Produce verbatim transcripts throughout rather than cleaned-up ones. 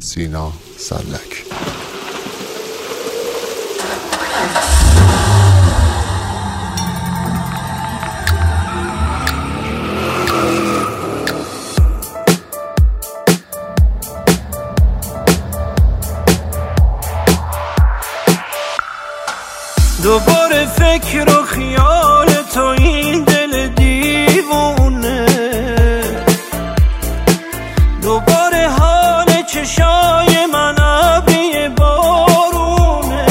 سینا سلک. دوباره فکر و خیال تو این دل دیوونه، دوباره حال چشای من ابری بارونه،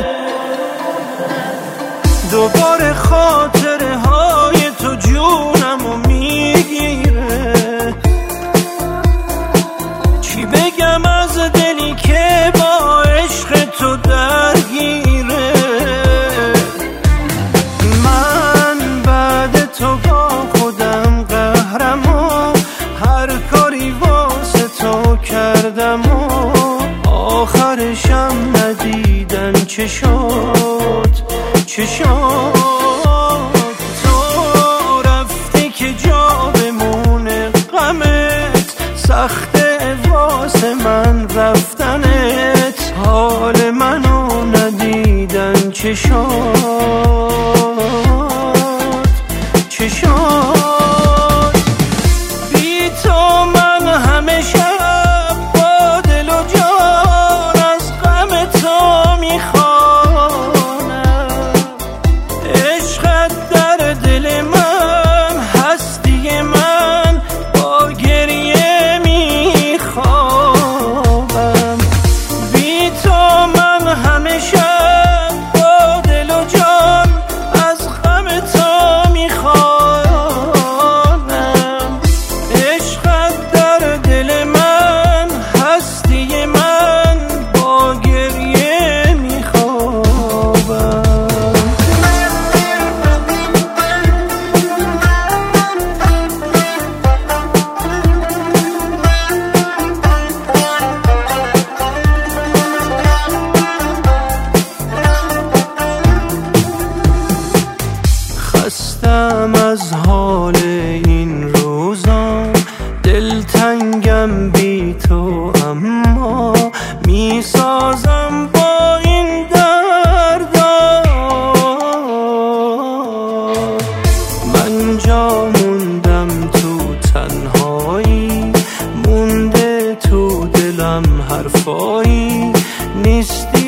دوباره خاطره های تو جونمو میگیره. چی بگم از دلی که با عشق تو درگیره. تو با خودم قهرم و هر کاری واسه تو کردم و آخرشم ندیدن چه شد چه شد. تو رفتی که جا بمونه غمت، سخته واسه من رفتنت، حال منو ندیدن چه شد چه شد. بی تو من همه شب با دل و جان از غم تو میخوانم. عشقت در دل من، هستی من، با گریه میخوابم. بی تو من همه شب با دل و جان از غم تو خستم از حال این روزا، دلتنگم بی تو، اما میسازم با این دردا. من جا موندم تو تنهایی، مونده تو دلم حرفایی نیستی